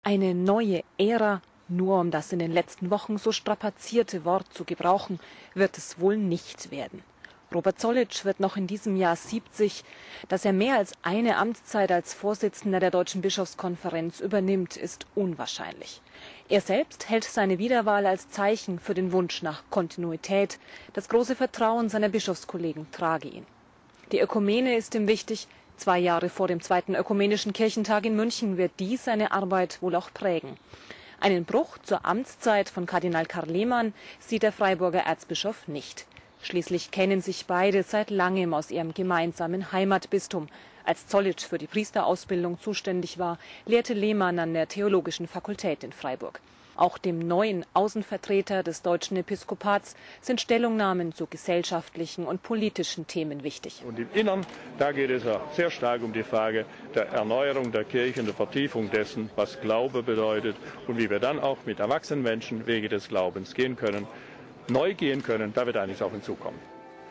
Eine neue Ära, nur um das in den letzten Wochen so strapazierte Wort zu gebrauchen, wird es wohl nicht werden. Robert Zollitsch wird noch in diesem Jahr 70. Dass er mehr als eine Amtszeit als Vorsitzender der Deutschen Bischofskonferenz übernimmt, ist unwahrscheinlich. Er selbst hält seine Wiederwahl als Zeichen für den Wunsch nach Kontinuität. Das große Vertrauen seiner Bischofskollegen trage ihn. Die Ökumene ist ihm wichtig. 2 Jahre vor dem Zweiten Ökumenischen Kirchentag in München wird dies seine Arbeit wohl auch prägen. Einen Bruch zur Amtszeit von Kardinal Karl Lehmann sieht der Freiburger Erzbischof nicht. Schließlich kennen sich beide seit langem aus ihrem gemeinsamen Heimatbistum. Als Zollitsch für die Priesterausbildung zuständig war, lehrte Lehmann an der Theologischen Fakultät in Freiburg. Auch dem neuen Außenvertreter des deutschen Episkopats sind Stellungnahmen zu gesellschaftlichen und politischen Themen wichtig. Und im Innern, da geht es ja sehr stark um die Frage der Erneuerung der Kirche und der Vertiefung dessen, was Glaube bedeutet und wie wir dann auch mit erwachsenen Menschen Wege des Glaubens gehen können, neu gehen können. Da wird einiges auf uns zukommen.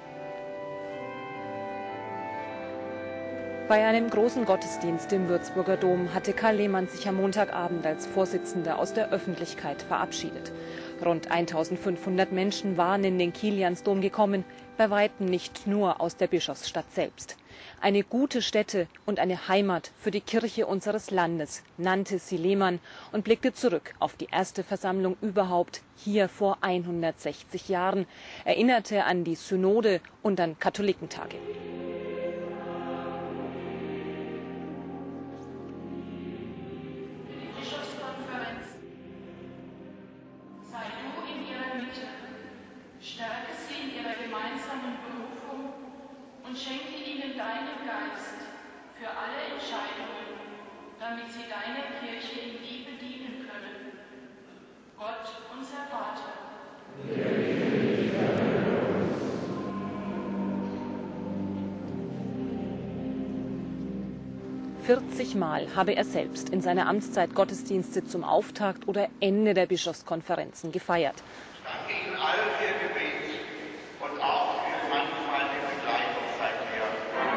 Bei einem großen Gottesdienst im Würzburger Dom hatte Karl Lehmann sich am Montagabend als Vorsitzender aus der Öffentlichkeit verabschiedet. Rund 1500 Menschen waren in den Kiliansdom gekommen, bei weitem nicht nur aus der Bischofsstadt selbst. Eine gute Stätte und eine Heimat für die Kirche unseres Landes, nannte sie Lehmann und blickte zurück auf die erste Versammlung überhaupt hier vor 160 Jahren, erinnerte an die Synode und an Katholikentage. Stärke sie in ihrer gemeinsamen Berufung und schenke ihnen deinen Geist für alle Entscheidungen, damit sie deiner Kirche in Liebe dienen können. Gott, unser Vater. 40 Mal habe er selbst in seiner Amtszeit Gottesdienste zum Auftakt oder Ende der Bischofskonferenzen gefeiert. Ich danke Ihnen allen für Ihr Gebet und auch für manchmal die Begleitung seither.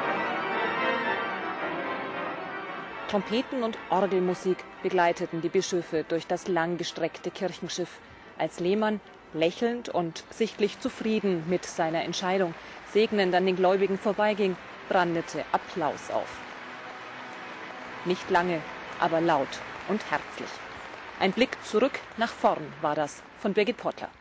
Trompeten und Orgelmusik begleiteten die Bischöfe durch das langgestreckte Kirchenschiff. Als Lehmann, lächelnd und sichtlich zufrieden mit seiner Entscheidung, segnend an den Gläubigen vorbeiging, brandete Applaus auf. Nicht lange, aber laut und herzlich. Ein Blick zurück nach vorn war das von Birgit Pottler.